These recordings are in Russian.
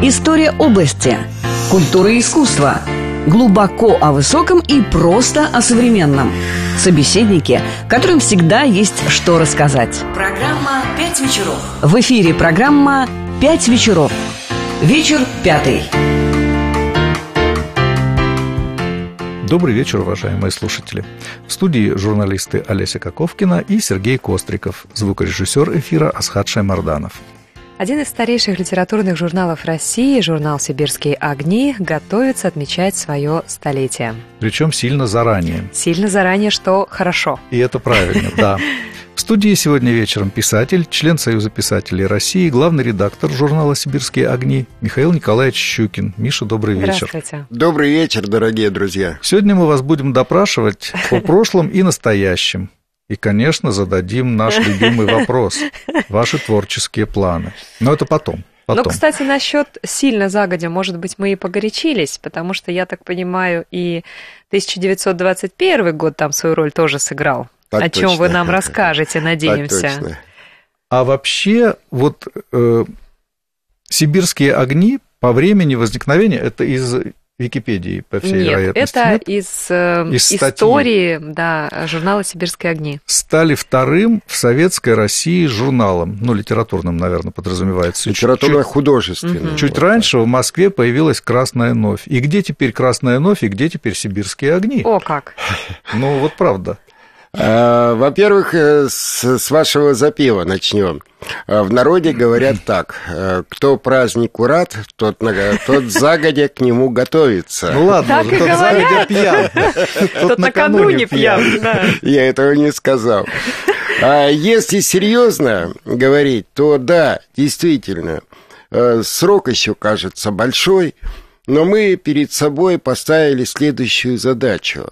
История области. Культура и искусство. Глубоко о высоком и просто о современном. Собеседники, которым всегда есть что рассказать. Программа «Пять вечеров». В эфире программа «Пять вечеров». Вечер пятый. Добрый вечер, уважаемые слушатели. В студии журналисты Олеся Коковкина и Сергей Костриков, звукорежиссер эфира Асхат Шаймарданов. Один из старейших литературных журналов России, журнал «Сибирские огни», готовится отмечать свое столетие. Причем сильно заранее. Сильно заранее, что хорошо. И это правильно, да. В студии сегодня вечером писатель, член Союза писателей России, главный редактор журнала «Сибирские огни» Михаил Николаевич Щукин. Миша, добрый вечер. Здравствуйте. Добрый вечер, дорогие друзья. Сегодня мы вас будем допрашивать о прошлом и настоящем. И, конечно, зададим наш любимый вопрос. Ваши творческие планы. Но это потом. Ну, кстати, насчет сильно загодя, может быть, мы и погорячились, потому что, я так понимаю, и 1921 год там свою роль тоже сыграл. Так о чем точно. вы нам расскажете, надеемся. Так точно. А вообще, вот «Сибирские огни» по времени возникновения, это из Википедии, по всей вероятности. Это из истории, да, журнала «Сибирские огни». Стали вторым в советской России журналом, ну, литературным, наверное, подразумевается. Литературно-художественным. Чуть раньше в Москве появилась «Красная новь». И где теперь «Красная новь», и где теперь «Сибирские огни»? О, как! Ну, вот правда. Во-первых, с вашего запева начнем. В народе говорят так: кто празднику рад, тот загодя к нему готовится. Ну ладно, тот загодя пьян, тот накануне пьян. Да. Я этого не сказал. А если серьезно говорить, то да, действительно, срок еще кажется большой, но мы перед собой поставили следующую задачу.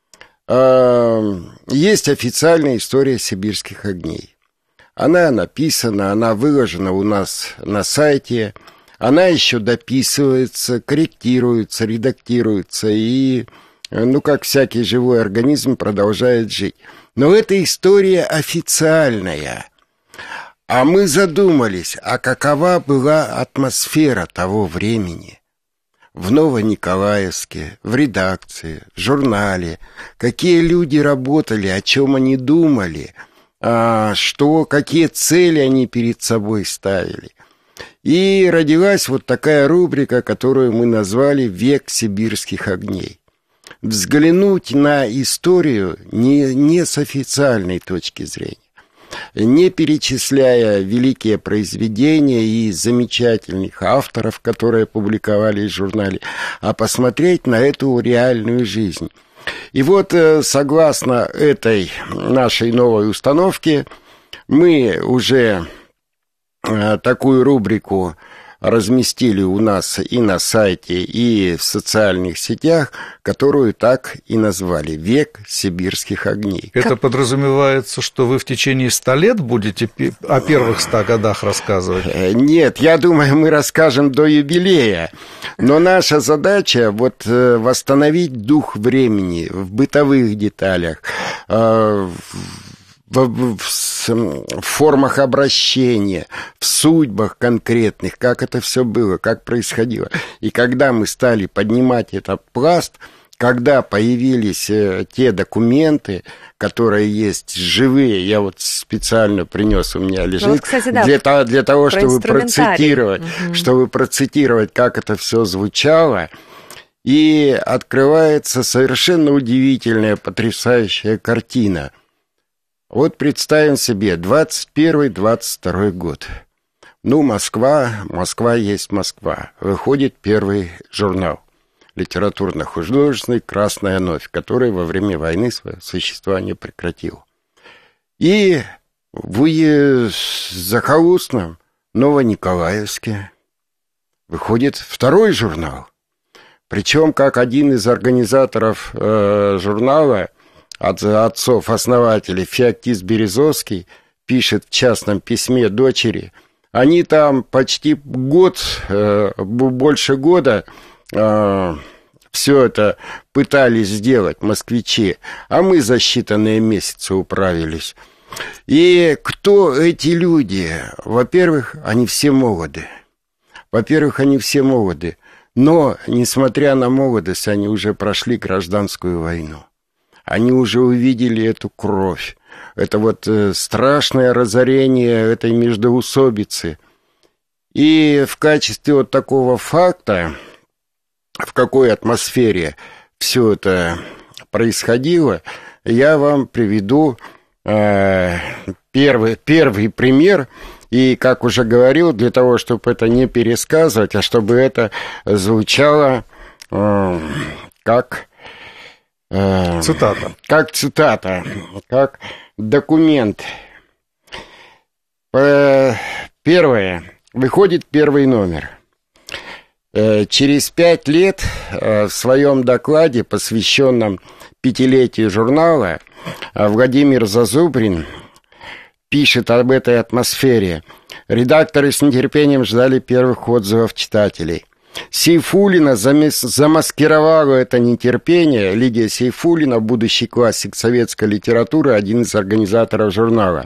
Есть официальная история «Сибирских огней». Она написана, она выложена у нас на сайте, она еще дописывается, корректируется, редактируется и, ну, как всякий живой организм, продолжает жить. Но эта история официальная. А мы задумались, а какова была атмосфера того времени? В Новониколаевске, в редакции, в журнале, какие люди работали, о чем они думали, какие цели они перед собой ставили. И родилась вот такая рубрика, которую мы назвали «Век сибирских огней». Взглянуть на историю не с официальной точки зрения, не перечисляя великие произведения и замечательных авторов, которые публиковались в журнале, а посмотреть на эту реальную жизнь. И вот, согласно этой нашей новой установке, мы уже такую рубрику разместили у нас и на сайте, и в социальных сетях, которую так и назвали «Век сибирских огней». Это подразумевается, что вы в течение 100 лет будете о первых 100 годах рассказывать? Нет, я думаю, мы расскажем до юбилея. Но наша задача вот восстановить дух времени в бытовых деталях, в формах обращения, в судьбах конкретных, как это все было, как происходило. И когда мы стали поднимать этот пласт, когда появились те документы, которые есть живые, я вот специально принес, у меня лежит, вот, кстати, да, для того, чтобы процитировать, как это все звучало, и открывается совершенно удивительная, потрясающая картина. Вот представим себе 21-22 год. Ну, Москва есть Москва. Выходит первый журнал литературно-художественный «Красная новь», который во время войны свое существование прекратил. И в захолустном Новониколаевске выходит второй журнал. Причем, как один из организаторов журнала, от отцов-основателей, Феоктист Березовский, пишет в частном письме дочери, они там почти год, больше года все это пытались сделать, москвичи, а мы за считанные месяцы управились. И кто эти люди? Во-первых, они все молоды. Во-первых, они все молоды, но, несмотря на молодость, они уже прошли гражданскую войну. Они уже увидели эту кровь, это вот страшное разорение этой междоусобицы. И в качестве вот такого факта, в какой атмосфере все это происходило, я вам приведу первый пример. И, как уже говорил, для того, чтобы это не пересказывать, а чтобы это звучало как цитата. Как цитата, как документ. Первое. Выходит первый номер. Через 5 лет в своем докладе, посвященном 5-летию журнала, Владимир Зазубрин пишет об этой атмосфере. Редакторы с нетерпением ждали первых отзывов читателей. Сейфуллина замаскировала это нетерпение. Лидия Сейфуллина, будущий классик советской литературы, один из организаторов журнала,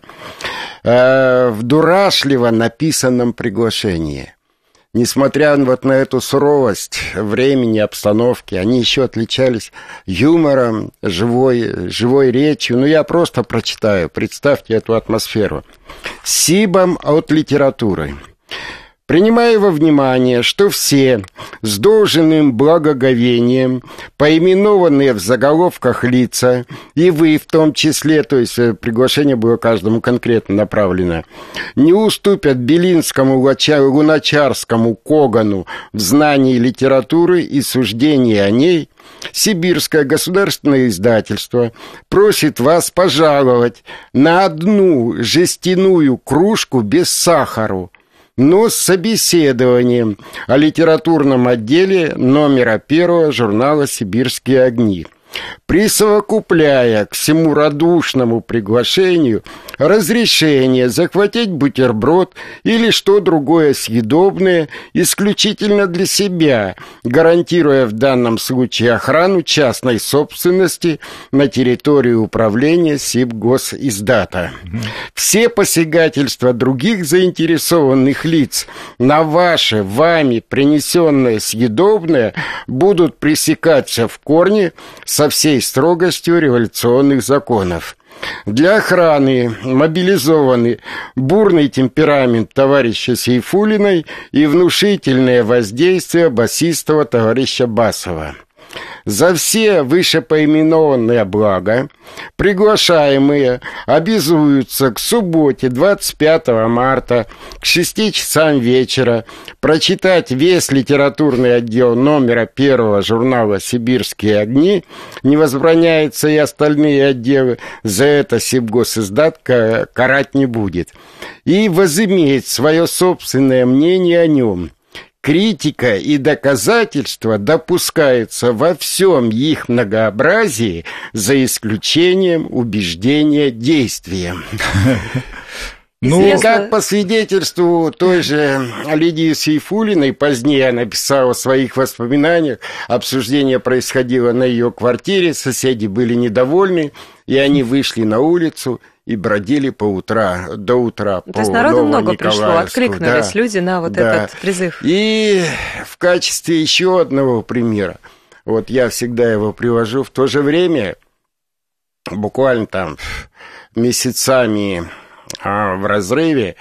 в дурашливо написанном приглашении. Несмотря вот на эту суровость времени, обстановки, они еще отличались юмором, живой речью. Ну, я просто прочитаю, представьте эту атмосферу. Сибом от литературы. Принимая во внимание, что все с должным благоговением поименованные в заголовках лица, и вы в том числе, то есть приглашение было каждому конкретно направлено, не уступят Белинскому, Луначарскому, Когану в знании литературы и суждении о ней, Сибирское государственное издательство просит вас пожаловать на одну жестяную кружку без сахара, но с собеседованием о литературном отделе номера 1 журнала «Сибирские огни», присовокупляя к всему радушному приглашению разрешение захватить бутерброд или что другое съедобное исключительно для себя, гарантируя в данном случае охрану частной собственности на территории управления Сибгосиздата. Все посягательства других заинтересованных лиц на ваше, вами принесенное съедобное будут пресекаться в корне со всей строгостью революционных законов. Для охраны мобилизованы бурный темперамент товарища Сейфуллиной и внушительное воздействие басистого товарища Басова. За все вышепоименованные блага приглашаемые обязуются к субботе 25 марта к 6 часам вечера прочитать весь литературный отдел номера 1 журнала «Сибирские огни». Не возбраняется и остальные отделы. За это Сибгосиздат карать не будет. И возыметь свое собственное мнение о нем. Критика и доказательства допускаются во всем их многообразии, за исключением убеждения действием. Ну, как по свидетельству той же Лидии Сейфуллиной, позднее она писала в своих воспоминаниях, обсуждение происходило на ее квартире, соседи были недовольны, и они вышли на улицу и бродили до утра. То есть народу много пришло, откликнулись люди на вот этот призыв. И в качестве еще одного примера, вот я всегда его привожу, в то же время, буквально там месяцами в разрыве,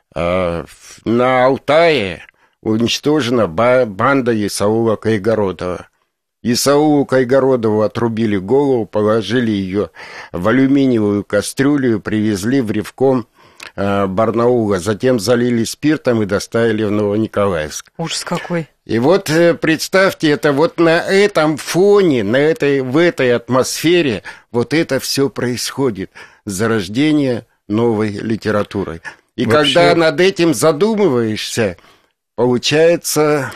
на Алтае уничтожена банда Исаула Кайгородова. Исаулу Кайгородову отрубили голову, положили ее в алюминиевую кастрюлю, привезли в ревком Барнаула, затем залили спиртом и доставили в Новониколаевск. Ужас какой. И вот представьте, это вот на этом фоне, в этой атмосфере вот это все происходит. Зарождение новой литературы. И вообще, когда над этим задумываешься, получается,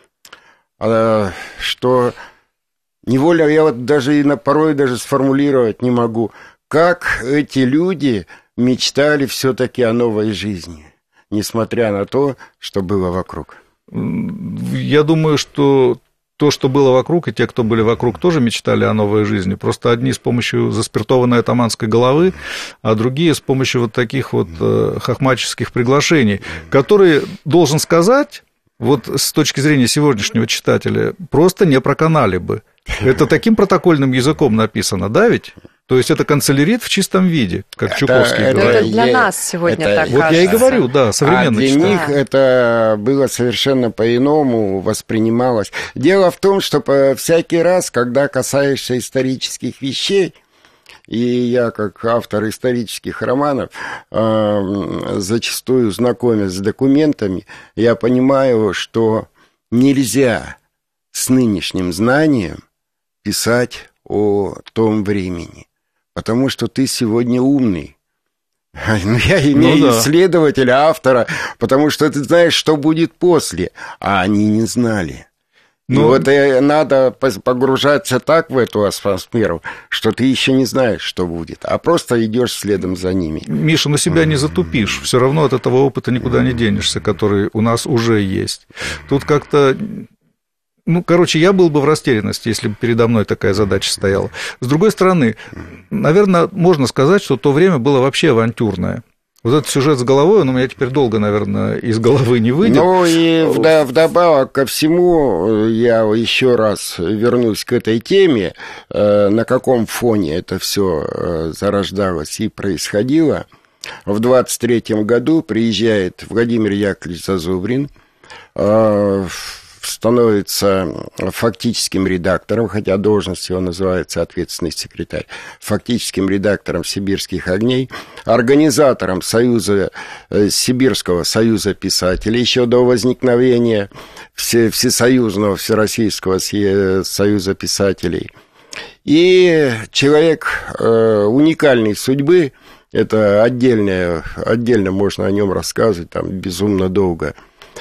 что невольно я вот порой даже сформулировать не могу, как эти люди мечтали все-таки о новой жизни, несмотря на то, что было вокруг. Я думаю, что то, что было вокруг, и те, кто были вокруг, тоже мечтали о новой жизни. Просто одни с помощью заспиртованной атаманской головы, а другие с помощью вот таких вот хохмаческих приглашений, которые, должен сказать, вот с точки зрения сегодняшнего читателя, просто не проканали бы. Это таким протокольным языком написано, да ведь? То есть это канцелярит в чистом виде, как Чуковский говорит. Это для нас сегодня так вот кажется. Я и говорю, да, современно для читаю. них это было совершенно по-иному, воспринималось. Дело в том, что всякий раз, когда касаешься исторических вещей, и я, как автор исторических романов, зачастую знакомясь с документами, я понимаю, что нельзя с нынешним знанием писать о том времени, потому что ты сегодня умный. Я имею исследователя, автора, потому что ты знаешь, что будет после, а они не знали. И вот надо погружаться так в эту атмосферу, что ты еще не знаешь, что будет, а просто идешь следом за ними. Миша, на себя не затупишь, все равно от этого опыта никуда не денешься, который у нас уже есть. Тут как-то... я был бы в растерянности, если бы передо мной такая задача стояла. С другой стороны, наверное, можно сказать, что то время было вообще авантюрное. Вот этот сюжет с головой, он у меня теперь долго, наверное, из головы не выйдет. Ну и вдобавок ко всему, я еще раз вернусь к этой теме, на каком фоне это все зарождалось и происходило. В 23-м году приезжает Владимир Яковлевич Зазубрин, становится фактическим редактором, хотя должность его называется ответственный секретарь, фактическим редактором «Сибирских огней», организатором Сибирского союза писателей еще до возникновения Всесоюзного, Всероссийского союза писателей. И человек уникальной судьбы, это отдельно можно о нем рассказывать, там безумно долго.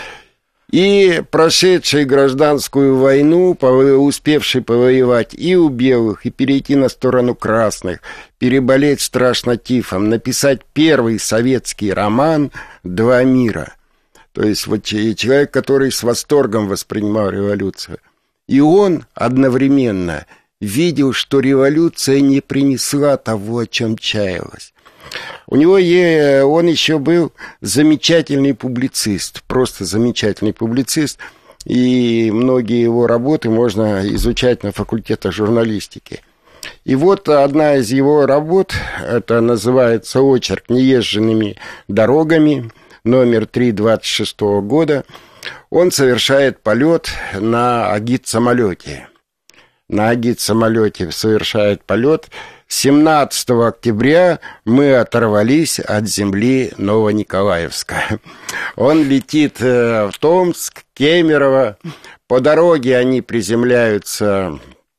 И прошедший гражданскую войну, успевший повоевать и у белых, и перейти на сторону красных, переболеть страшно тифом, написать первый советский роман «Два мира». То есть вот человек, который с восторгом воспринимал революцию. И он одновременно видел, что революция не принесла того, о чем чаялось. Он еще был замечательный публицист, просто замечательный публицист, и многие его работы можно изучать на факультетах журналистики. И вот одна из его работ, это называется «Очерк неезженными дорогами», номер 3 26 года, он совершает полет на агит-самолете. На агит-самолете совершает полет. 17 октября мы оторвались от земли Новониколаевска. Он летит в Томск, Кемерово. По дороге они приземляются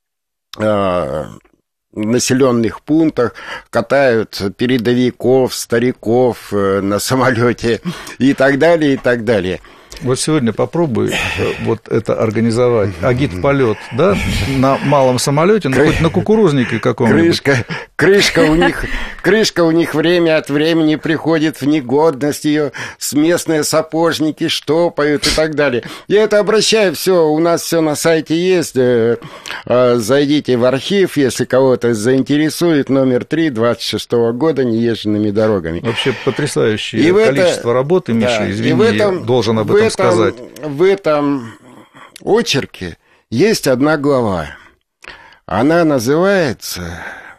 в населенных пунктах, катают передовиков, стариков на самолете и так далее, и так далее. Вот сегодня попробуй вот это организовать. Агит-полет, да, на малом самолете, ну, хоть на кукурузнике каком-нибудь. Крышка у них время от времени приходит в негодность, ее местные сапожники штопают и так далее. Я это обращаю, все, у нас все на сайте есть. Зайдите в архив, если кого-то заинтересует, номер 3 26 года неезженными дорогами. Вообще потрясающее количество работы, Миша, да, извини, я должен об этом сказать. В этом очерке есть одна глава. Она называется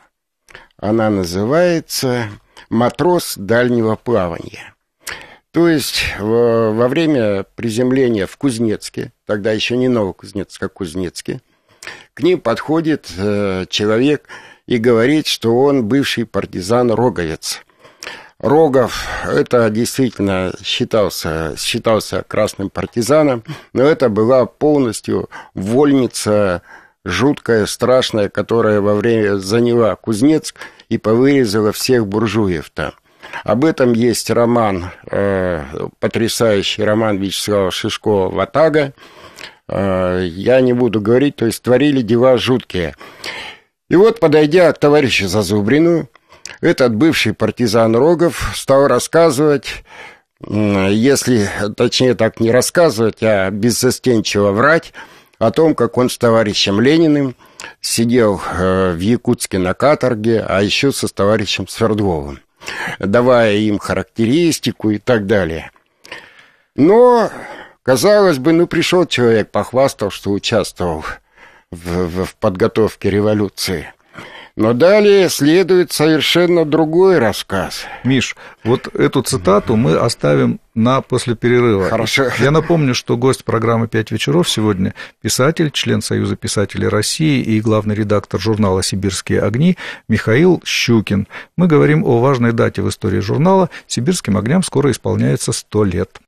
«Матрос дальнего плавания». То есть во время приземления в Кузнецке, тогда еще не Новокузнецк, а Кузнецке, к ним подходит человек и говорит, что он бывший партизан-роговец. Рогов, это действительно считался красным партизаном, но это была полностью вольница жуткая, страшная, которая во время заняла Кузнецк и повырезала всех буржуев там. Об этом есть роман, потрясающий роман Вячеслава Шишкова «Ватага». Я не буду говорить, то есть творили дела жуткие. И вот, подойдя к товарищу Зазубрину, этот бывший партизан Рогов стал рассказывать, если, точнее так, не рассказывать, а беззастенчиво врать о том, как он с товарищем Лениным сидел в Якутске на каторге, а еще со товарищем Свердловым, давая им характеристику и так далее. Но Казалось бы, пришел человек, похвастал, что участвовал в подготовке революции. Но далее следует совершенно другой рассказ. Миш, вот эту цитату мы оставим после перерыва. Хорошо. Я напомню, что гость программы «Пять вечеров» сегодня писатель, член Союза писателей России и главный редактор журнала «Сибирские огни» Михаил Щукин. Мы говорим о важной дате в истории журнала. «Сибирским огням» скоро исполняется 100 лет.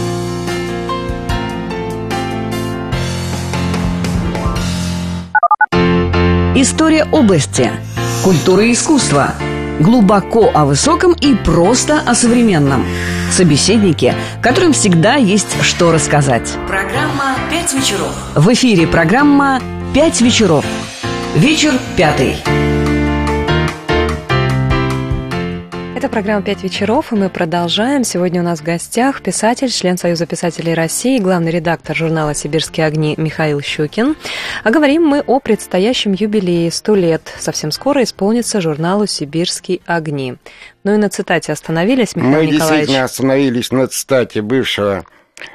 История области. Культура и искусство. Глубоко о высоком и просто о современном. Собеседники, которым всегда есть что рассказать. Программа «Пять вечеров». В эфире программа «Пять вечеров». Вечер пятый. Это программа «Пять вечеров», и мы продолжаем. Сегодня у нас в гостях писатель, член Союза писателей России, главный редактор журнала «Сибирские огни» Михаил Щукин. А говорим мы о предстоящем юбилее. 100 лет совсем скоро исполнится журналу «Сибирские огни». Ну и на цитате остановились, Михаил Николаевич. Мы действительно остановились на цитате бывшего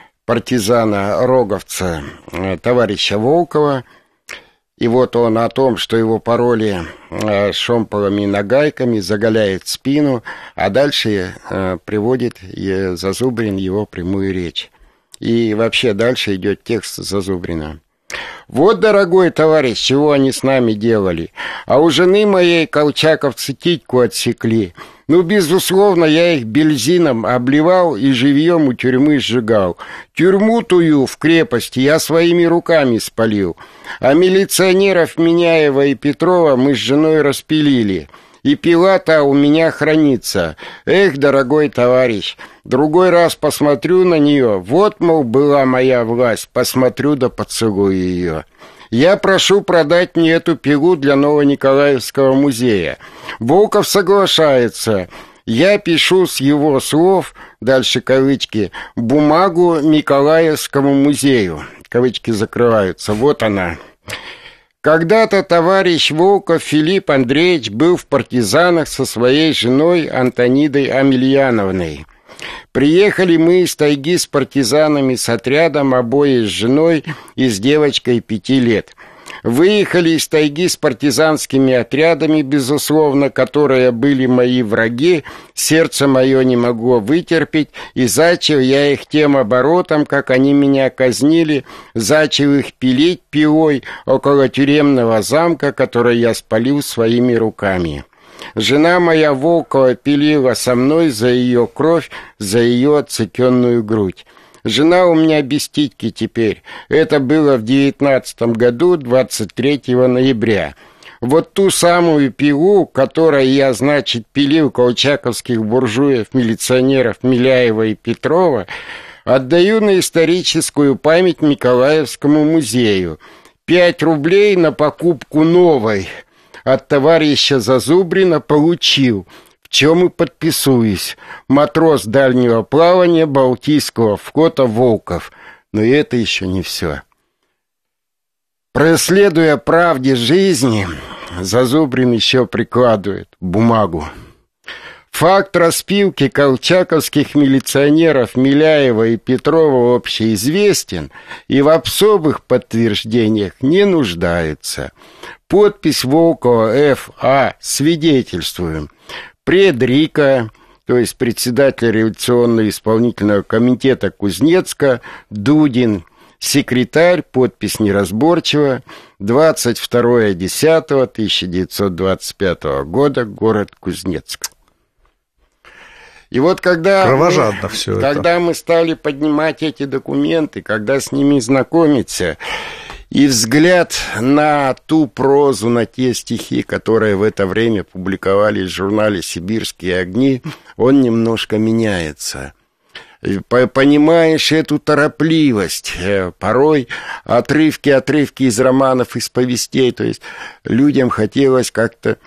партизана-роговца товарища Волкова. И вот он о том, что его пороли шомполами и нагайками, заголяет спину, а дальше приводит Зазубрин его прямую речь. И вообще дальше идет текст Зазубрина. «Вот, дорогой товарищ, чего они с нами делали. А у жены моей колчаковцы титьку отсекли. Безусловно, я их бензином обливал и живьем у тюрьмы сжигал. Тюрьму тую в крепости я своими руками спалил. А милиционеров Миняева и Петрова мы с женой распилили. И пила-то у меня хранится. Эх, дорогой товарищ, другой раз посмотрю на нее. Вот, мол, была моя власть, посмотрю да поцелую ее. Я прошу продать мне эту пилу для Новониколаевского музея. Волков соглашается. Я пишу с его слов, дальше кавычки, бумагу Николаевскому музею. Кавычки закрываются. Вот она. Когда-то товарищ Волков Филипп Андреевич был в партизанах со своей женой Антонидой Амельяновной. Приехали мы из тайги с партизанами с отрядом, обои с женой и с девочкой 5 лет. Выехали из тайги с партизанскими отрядами, безусловно, которые были мои враги, сердце мое не могло вытерпеть, и зачал я их тем оборотом, как они меня казнили, зачал их пилить пилой около тюремного замка, который я спалил своими руками. Жена моя Волкова пилила со мной за ее кровь, за ее отсекенную грудь. Жена у меня без титьки теперь. Это было в 19 году, 23 ноября. Вот ту самую пилу, которой я, значит, пилил колчаковских буржуев, милиционеров Миляева и Петрова, отдаю на историческую память Николаевскому музею. 5 рублей на покупку новой от товарища Зазубрина получил, в чем и подписываюсь. Матрос дальнего плавания Балтийского флота Волков. Но и это еще не все. Преследуя правде жизни, Зазубрин еще прикладывает бумагу. Факт распилки колчаковских милиционеров Миляева и Петрова общеизвестен и в особых подтверждениях не нуждается. Подпись Волкова Ф.А. свидетельствуем. Предрика, то есть председатель революционно-исполнительного комитета Кузнецка, Дудин, секретарь, подпись неразборчива, 22.10.1925 года, город Кузнецк. И вот когда мы стали поднимать эти документы, когда с ними знакомиться, и взгляд на ту прозу, на те стихи, которые в это время публиковались в журнале «Сибирские огни», он немножко меняется. Понимаешь эту торопливость, порой отрывки из романов, из повестей, то есть людям хотелось как-то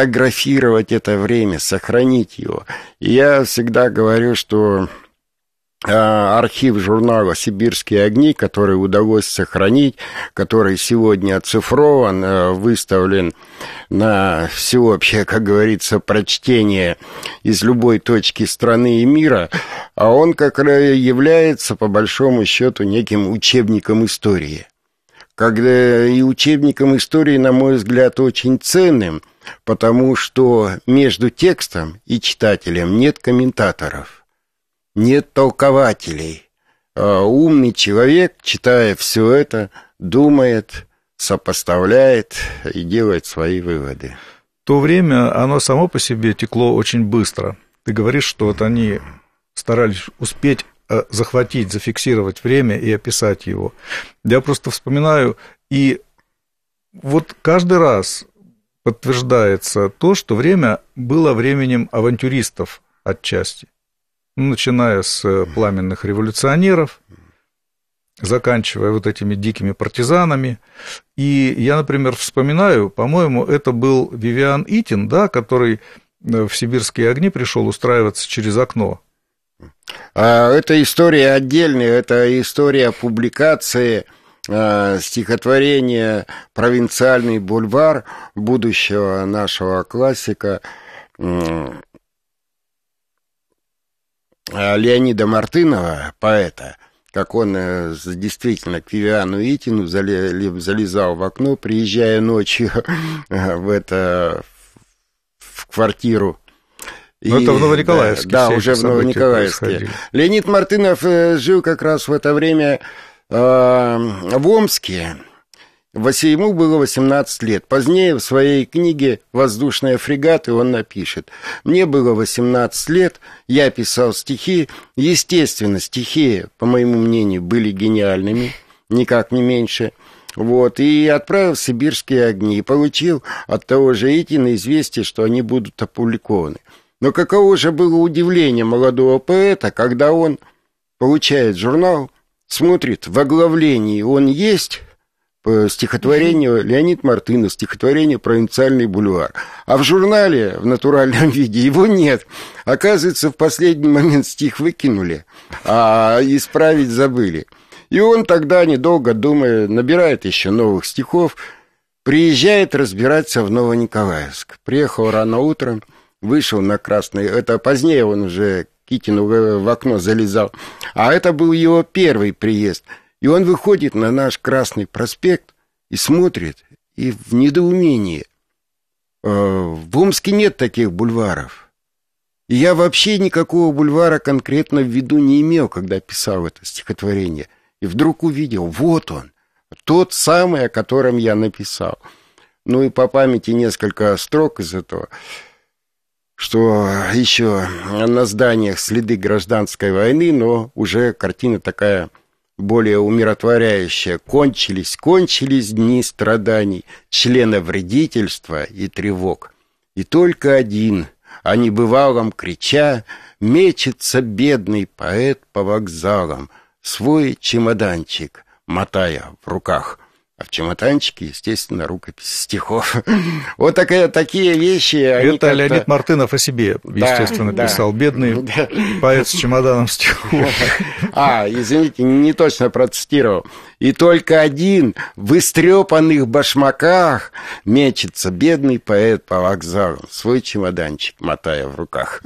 зафотографировать это время, сохранить его. И я всегда говорю, что архив журнала «Сибирские огни», который удалось сохранить, который сегодня оцифрован, выставлен на всеобщее, как говорится, прочтение из любой точки страны и мира, а он как раз является, по большому счету, неким учебником истории. Когда и учебником истории, на мой взгляд, очень ценным, потому что между текстом и читателем нет комментаторов. Нет толкователей. Умный человек, читая все это, думает, сопоставляет и делает свои выводы. То время, оно само по себе текло очень быстро. Ты говоришь, что вот они старались успеть захватить, зафиксировать время и описать его. Я просто вспоминаю, и вот каждый раз подтверждается то, что время было временем авантюристов отчасти. Начиная с пламенных революционеров, заканчивая вот этими дикими партизанами. И я, например, вспоминаю, по-моему, это был Вивиан Итин, да, который в «Сибирские огни» пришел устраиваться через окно. Это история отдельная, это история публикации стихотворения «Провинциальный бульвар» будущего нашего классика Леонида Мартынова, поэта, как он действительно к Вивиану Итину залезал в окно, приезжая ночью в квартиру. Но это в Новониколаевске. Да, уже в Новониколаевске. Леонид Мартынов жил как раз в это время в Омске. Ему было 18 лет. Позднее в своей книге «Воздушные фрегаты» он напишет: «Мне было 18 лет, я писал стихи. Естественно, стихи, по моему мнению, были гениальными, никак не меньше. Вот, и отправил в «Сибирские огни», и получил от того же Итина известие, что они будут опубликованы. Но каково же было удивление молодого поэта, когда он получает журнал, смотрит, в оглавлении он есть... стихотворение Леонид Мартынов, стихотворение «Провинциальный бульвар». А в журнале в натуральном виде его нет. Оказывается, в последний момент стих выкинули, а исправить забыли. И он тогда, недолго думая, набирает еще новых стихов, приезжает разбираться в Новониколаевск. Приехал рано утром, вышел на Красный... Это позднее он уже к Итину в окно залезал. А это был его первый приезд. И он выходит на наш Красный проспект и смотрит, и в недоумении. В Омске нет таких бульваров. И я вообще никакого бульвара конкретно в виду не имел, когда писал это стихотворение. И вдруг увидел, вот он, тот самый, о котором я написал. Ну и по памяти несколько строк из этого, что еще на зданиях следы гражданской войны, но уже картина такая... более умиротворяющее. Кончились дни страданий, члена вредительства и тревог. И только один, о небывалом крича, мечется бедный поэт по вокзалам, свой чемоданчик мотая в руках. А в чемоданчике, естественно, рукопись стихов. Вот такие вещи. Это Леонид Мартынов о себе, естественно, писал. Бедный поэт с чемоданом стихов. Извините, не точно процитировал. И только один в истрепанных башмаках мечется бедный поэт по вокзалам, свой чемоданчик мотая в руках.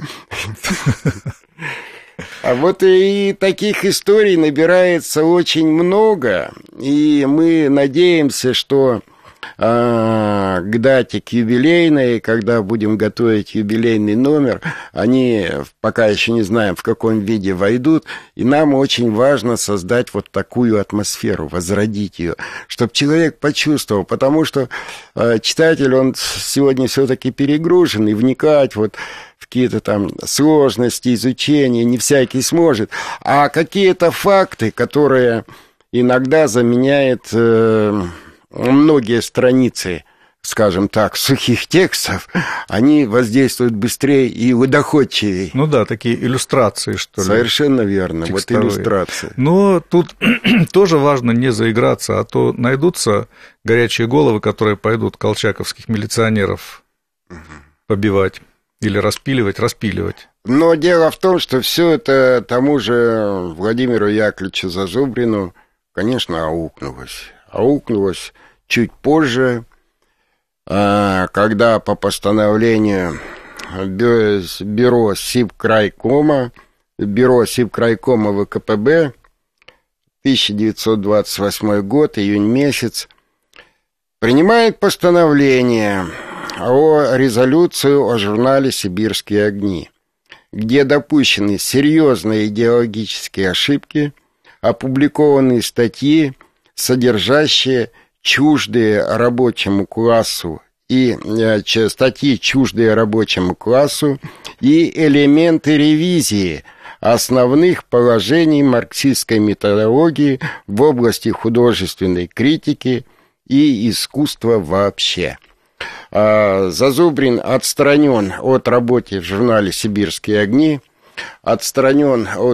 А вот и таких историй набирается очень много, и мы надеемся, что к дате, к юбилейной, когда будем готовить юбилейный номер, они пока еще не знаем, в каком виде войдут, и нам очень важно создать вот такую атмосферу, возродить ее, чтобы человек почувствовал, потому что читатель, он сегодня все-таки перегружен, и вникать вот в какие-то там сложности изучения не всякий сможет, а какие-то факты, которые иногда заменяют многие страницы, скажем так, сухих текстов, они воздействуют быстрее и доходчивее. Ну да, такие иллюстрации, что ли. Совершенно верно, текстовые. Вот иллюстрации. Но тут тоже важно не заиграться, а то найдутся горячие головы, которые пойдут колчаковских милиционеров побивать. Или распиливать? Но дело в том, что все это тому же Владимиру Яковлевичу Зазубрину, конечно, аукнулось. Аукнулось чуть позже, когда по постановлению бюро Сибкрайкома ВКПБ, 1928 год, июнь месяц, принимает постановление о резолюцию о журнале «Сибирские огни», где допущены серьезные идеологические ошибки, опубликованы статьи, содержащие чуждые рабочему классу и элементы ревизии основных положений марксистской методологии в области художественной критики и искусства вообще. Зазубрин отстранен от работы в журнале «Сибирские огни», отстранен от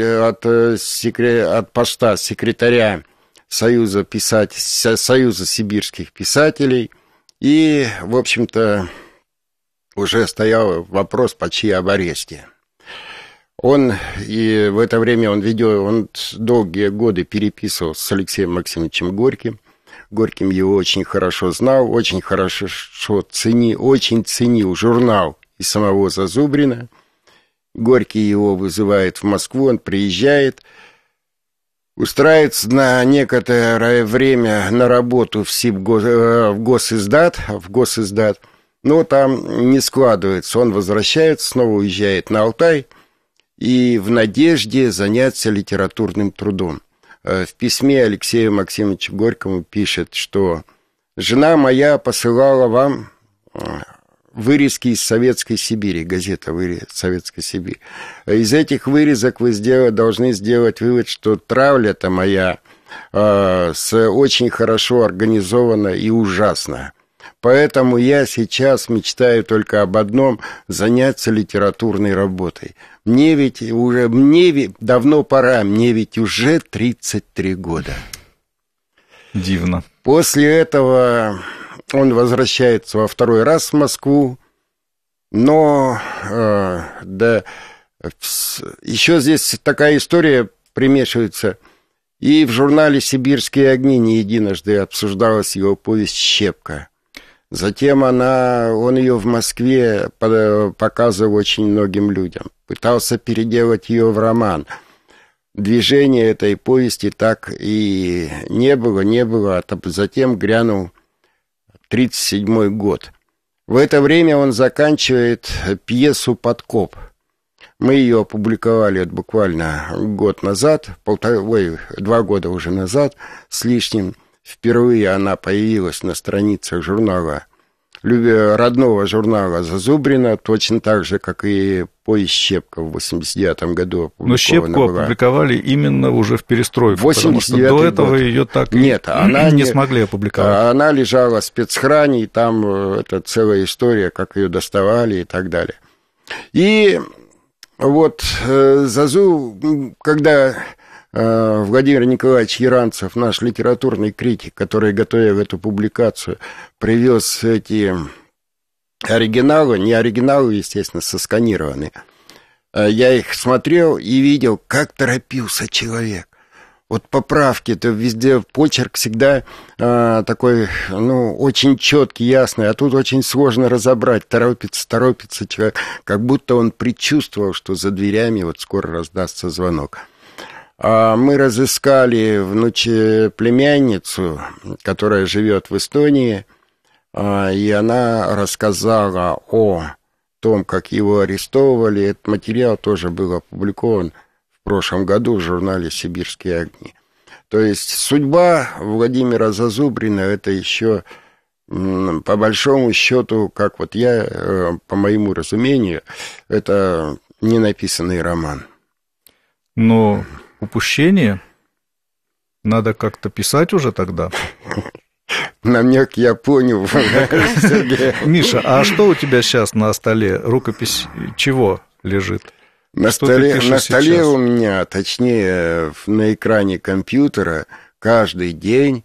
поста секретаря Союза сибирских писателей, и, в общем-то, уже стоял вопрос почти об аресте. И в это время он долгие годы переписывался с Алексеем Максимовичем Горьким. Горьким его очень хорошо знал, очень ценил журнал и самого Зазубрина. Горький его вызывает в Москву, он приезжает, устраивается на некоторое время на работу в Госиздат, но там не складывается. Он возвращается, снова уезжает на Алтай и в надежде заняться литературным трудом. В письме Алексею Максимовичу Горькому пишет, что «Жена моя посылала вам вырезки из Советской Сибири», газета «Советская Сибирь». Из этих вырезок вы должны сделать вывод, что травля-то моя очень хорошо организована и ужасна. Поэтому я сейчас мечтаю только об одном – заняться литературной работой. Мне давно пора, мне ведь уже 33 года. Дивно. После этого он возвращается во второй раз в Москву, но еще здесь такая история примешивается. И в журнале «Сибирские огни» не единожды обсуждалась его повесть «Щепка». Затем он ее в Москве показывал очень многим людям. Пытался переделать ее в роман. Движения этой повести так и не было, а затем грянул 1937 год. В это время он заканчивает пьесу «Подкоп». Мы ее опубликовали буквально год назад, 2 года уже назад с лишним. Впервые она появилась на страницах журнала, родного журнала Зазубрина, точно так же, как и повесть «Щепка» в 1989 году опубликована. Но «Щепку» опубликовали именно уже в перестройку, потому что до этого ее так не смогли опубликовать. Она лежала в спецхране, и там это целая история, как ее доставали и так далее. И вот когда Владимир Николаевич Яранцев, наш литературный критик, который готовил эту публикацию, привез эти оригиналы, не оригиналы, естественно, сосканированные. Я их смотрел и видел, как торопился человек. Вот поправки-то везде, почерк всегда такой, очень четкий, ясный, а тут очень сложно разобрать, торопится человек, как будто он предчувствовал, что за дверями вот скоро раздастся звонок. Мы разыскали племянницу, которая живет в Эстонии, и она рассказала о том, как его арестовывали. Этот материал тоже был опубликован в прошлом году в журнале «Сибирские огни». То есть судьба Владимира Зазубрина – это еще, по большому счету, как вот я, по моему разумению, это ненаписанный роман. Но упущение надо как-то писать уже тогда. Намек я понял. Миша, а что у тебя сейчас на столе? Рукопись чего лежит? На столе у меня, точнее, на экране компьютера каждый день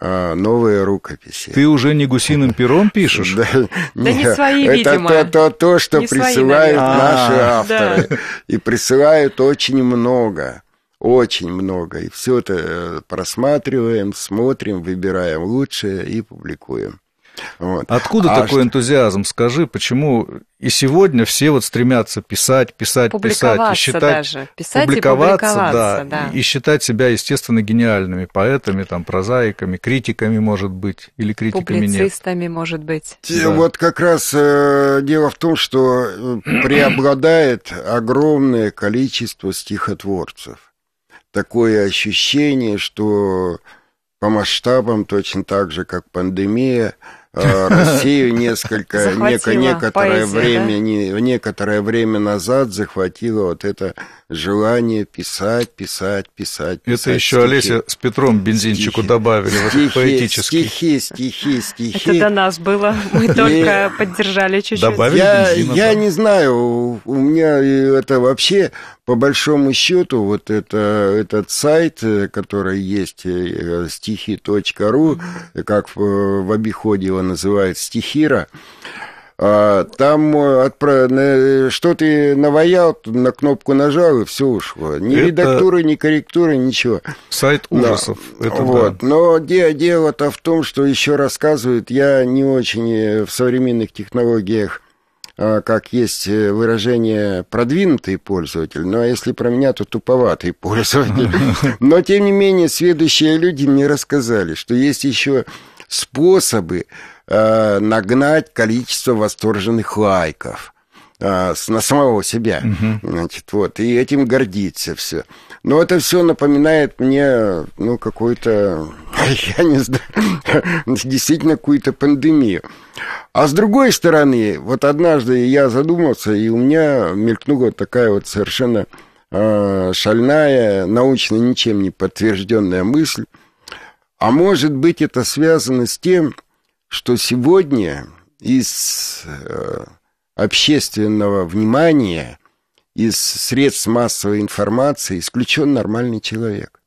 новые рукописи. Ты уже не гусиным пером пишешь? Да не свои, видимо. Это то, что присылают наши авторы. Да. И присылают очень много. Очень много. И все это просматриваем, смотрим, выбираем лучшее и публикуем. Вот. Откуда такой энтузиазм? Скажи, почему и сегодня все вот стремятся писать, и считать, даже. Писать публиковаться, да. И считать себя, естественно, гениальными поэтами, там, прозаиками, критиками, может быть, или критиками нет. Публицистами, может быть. Да. Вот как раз дело в том, что преобладает огромное количество стихотворцев. Такое ощущение, что по масштабам точно так же, как пандемия, Россию некоторое время назад захватило вот это желание писать. Это еще Олеся с Петром бензинчику добавили, вот поэтический. Стихи. Это до нас было, мы только поддержали чуть-чуть. Добавили бензина. Я не знаю, у меня это вообще, по большому счету, вот этот сайт, который есть, стихи.ру, как в обиходе его называют, стихира, там что ты наваял, на кнопку нажал, и все ушло. Ни редактуры, ни корректуры, ничего. Сайт ужасов. Вот. Да. Но дело-то в том, что еще рассказывают, я не очень в современных технологиях, как есть выражение «продвинутый пользователь», но если про меня, то туповатый пользователь. Но, тем не менее, сведущие люди мне рассказали, что есть еще способы нагнать количество восторженных лайков на самого себя. Значит, вот, и этим гордиться все. Но это все напоминает мне, какой-то, я не знаю, действительно какую-то пандемию. А с другой стороны, вот однажды я задумался, и у меня мелькнула такая вот совершенно шальная, научно ничем не подтвержденная мысль. А может быть, это связано с тем, что сегодня из общественного внимания, из средств массовой информации исключен нормальный человек.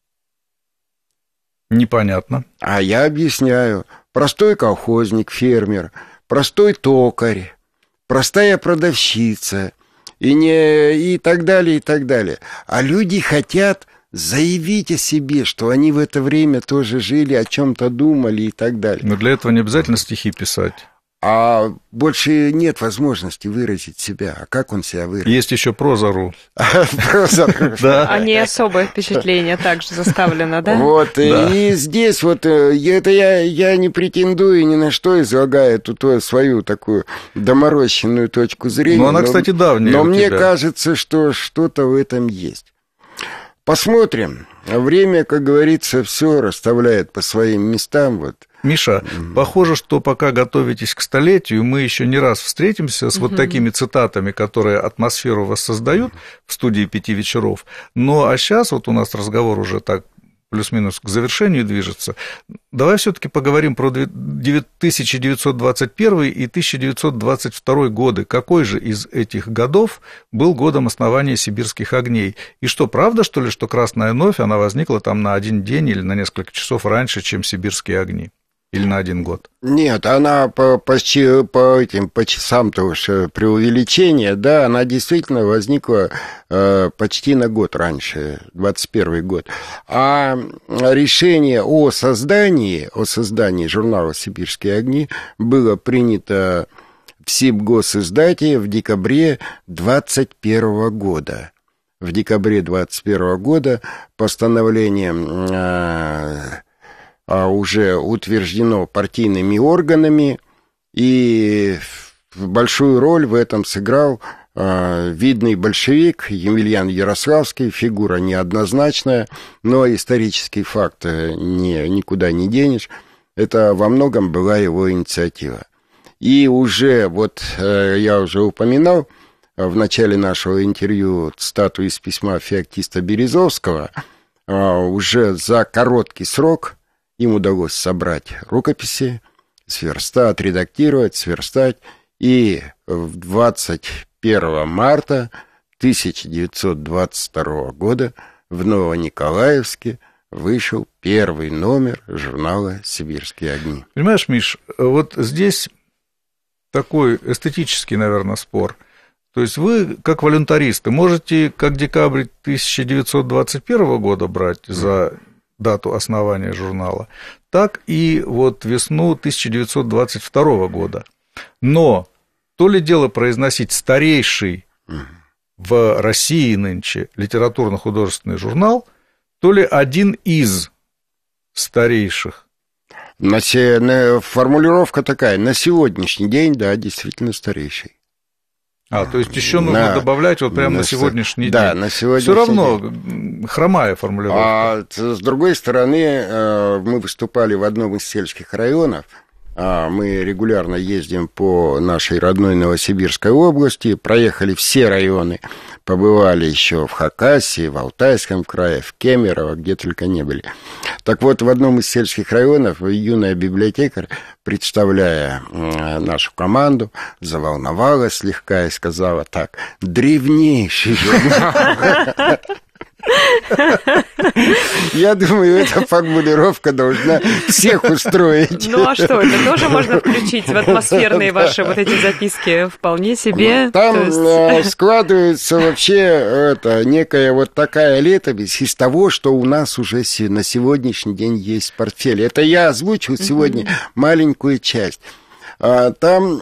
Непонятно. А я объясняю. Простой колхозник, фермер, простой токарь, простая продавщица и так далее, и так далее. А люди хотят заявить о себе, что они в это время тоже жили, о чем-то думали и так далее. Но для этого не обязательно стихи писать. А больше нет возможности выразить себя. А как он себя выразит? Есть еще проза.ру. Они особое впечатление также заставлено, да? Вот, и здесь вот, это я не претендую ни на что, излагаю эту свою такую доморощенную точку зрения. Но она, кстати, давняя. Но мне кажется, что что-то в этом есть. Посмотрим. Время, как говорится, все расставляет по своим местам. Вот. Миша, похоже, что пока готовитесь к столетию, мы еще не раз встретимся с вот такими цитатами, которые атмосферу воссоздают в студии «Пяти вечеров». Ну, а сейчас вот у нас разговор уже так плюс-минус к завершению движется. Давай все-таки поговорим про 1921 и 1922 годы. Какой же из этих годов был годом основания «Сибирских огней»? И что, правда, что ли, что «Красная новь», она возникла там на один день или на несколько часов раньше, чем «Сибирские огни»? Или на один год? Нет, она по часам-то уж преувеличение, да, она действительно возникла почти на год раньше, 21 год. А решение о создании журнала «Сибирские огни» было принято в Сибгосиздате в декабре 21 года. В декабре 21 года постановлением уже утверждено партийными органами, и большую роль в этом сыграл видный большевик Емельян Ярославский, фигура неоднозначная, но исторический факт никуда не денешь. Это во многом была его инициатива. И уже, вот я уже упоминал в начале нашего интервью цитату из письма феоктиста Березовского, уже за короткий срок им удалось собрать рукописи, отредактировать, сверстать, и 21 марта 1922 года в Новониколаевске вышел первый номер журнала «Сибирские огни». Понимаешь, Миш, вот здесь такой эстетический, наверное, спор. То есть вы, как волюнтаристы, можете как декабрь 1921 года брать за дату основания журнала, так и вот весну 1922 года. Но то ли дело произносить старейший в России нынче литературно-художественный журнал, то ли один из старейших. Формулировка такая: на сегодняшний день, да, действительно старейший. То есть еще нужно добавлять вот прямо на сегодняшний день. Да, на сегодняшний день. Все равно день. Хромая формулировка. С другой стороны, мы выступали в одном из сельских районов. Мы регулярно ездим по нашей родной Новосибирской области, проехали все районы, побывали еще в Хакасии, в Алтайском крае, в Кемерово, где только не были. Так вот, в одном из сельских районов юная библиотекарь, представляя нашу команду, заволновалась слегка и сказала так: древнейший журнал. Я думаю, эта формулировка должна всех устроить. Ну а что, это тоже можно включить в атмосферные ваши вот эти записки вполне себе? Там складывается вообще некая вот такая летопись из того, что у нас уже на сегодняшний день есть в портфеле. Это я озвучил сегодня маленькую часть. Там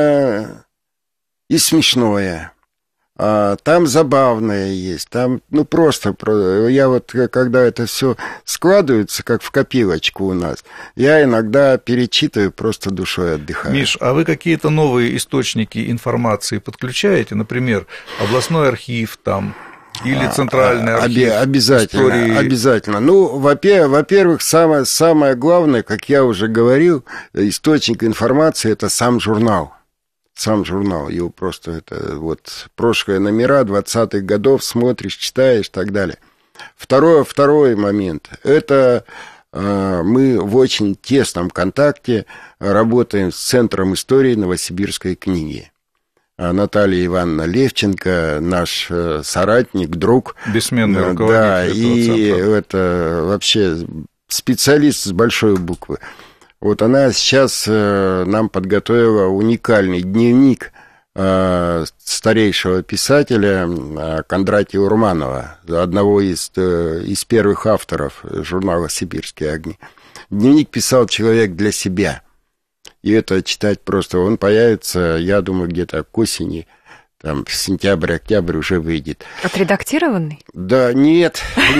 и смешное. Там забавное есть, там, просто, я вот, когда это все складывается, как в копилочку у нас, я иногда перечитываю, просто душой отдыхаю. Миш, а вы какие-то новые источники информации подключаете, например, областной архив там, или центральный архив? Обязательно. Во-первых, самое главное, как я уже говорил, источник информации – это сам журнал. Его просто это вот прошлые номера 20-х годов смотришь, читаешь и так далее. Второй момент. Это мы в очень тесном контакте работаем с Центром истории Новосибирской книги. Наталья Ивановна Левченко, наш соратник, друг. Бессменный руководитель этого центра. Это вообще специалист с большой буквы. Вот она сейчас нам подготовила уникальный дневник старейшего писателя Кондратия Урманова, одного из первых авторов журнала «Сибирские огни». Дневник писал человек для себя. И это читать просто. Он появится, я думаю, где-то к осени. Там сентябрь-октябрь уже выйдет. Отредактированный? Да, нет.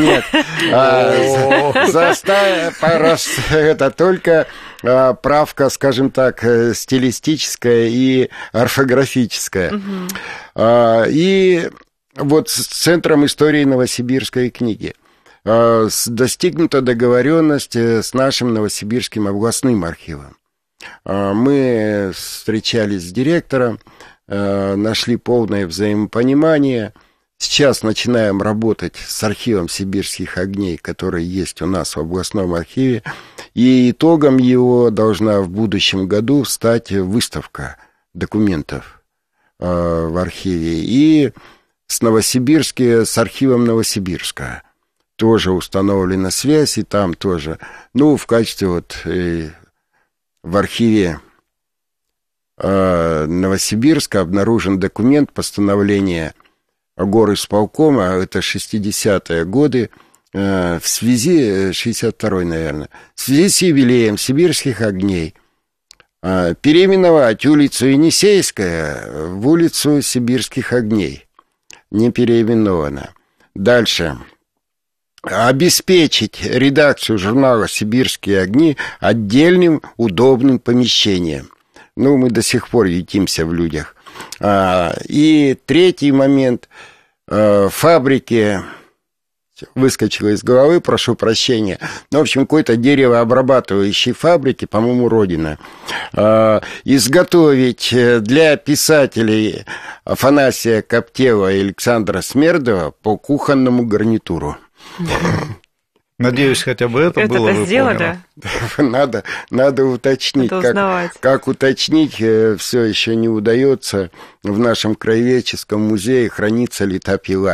Это только правка, скажем так, стилистическая и орфографическая. И вот с Центром истории Новосибирской книги достигнута договоренность с нашим Новосибирским областным архивом. Мы встречались с директором, нашли полное взаимопонимание. Сейчас начинаем работать с архивом «Сибирских огней», который есть у нас в областном архиве. И итогом его должна в будущем году стать выставка документов в архиве. И с архивом Новосибирска тоже установлена связь, и там тоже, в качестве в архиве Новосибирска обнаружен документ постановления горисполкома, это 60-е годы, в связи, 62-й, наверное, в связи с юбилеем «Сибирских огней» переименовать улицу Енисейская в улицу «Сибирских огней». Не переименовано. Дальше. Обеспечить редакцию журнала «Сибирские огни» отдельным удобным помещением. Мы до сих пор ютимся в людях. И третий момент. Фабрики, выскочило из головы, прошу прощения. В общем, какой-то деревообрабатывающей фабрики, по-моему, Родина, изготовить для писателей Афанасия Коптева и Александра Смердова по кухонному гарнитуру. Надеюсь, хотя бы это было выполнено. Надо уточнить. Как уточнить, все еще не удается. В нашем краеведческом музее хранится ли та пила,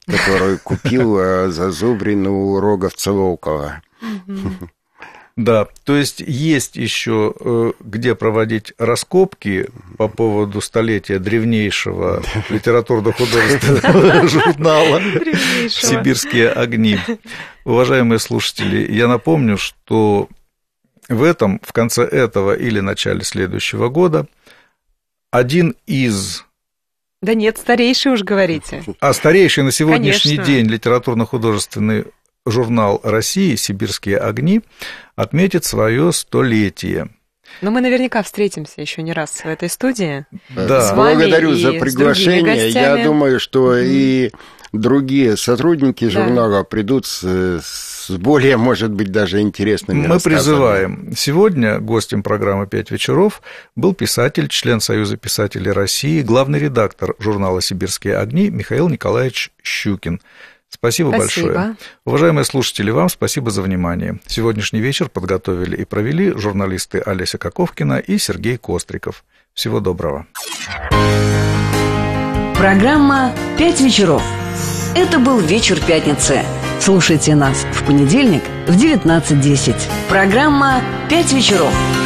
которую купил Зазубрин у Роговца-Волкова. Да, то есть еще где проводить раскопки по поводу столетия древнейшего литературно-художественного журнала «Сибирские огни». Уважаемые слушатели, я напомню, что в конце этого или начале следующего года один из... Да нет, старейший уж говорите. Старейший на сегодняшний Конечно. день литературно-художественный журнал России «Сибирские огни» отметит свое 100-летие. Но мы наверняка встретимся еще не раз в этой студии. Да. Благодарю за приглашение. Я думаю, что и другие сотрудники журнала придут с более, может быть, даже интересными Мы призываем. Сегодня гостем программы «Пять вечеров» был писатель, член Союза писателей России, главный редактор журнала «Сибирские огни» Михаил Николаевич Щукин. Спасибо большое. Уважаемые слушатели, вам спасибо за внимание. Сегодняшний вечер подготовили и провели журналисты Олеся Коковкина и Сергей Костриков. Всего доброго. Программа «Пять вечеров». Это был вечер пятницы. Слушайте нас в понедельник в 19:10. Программа «Пять вечеров».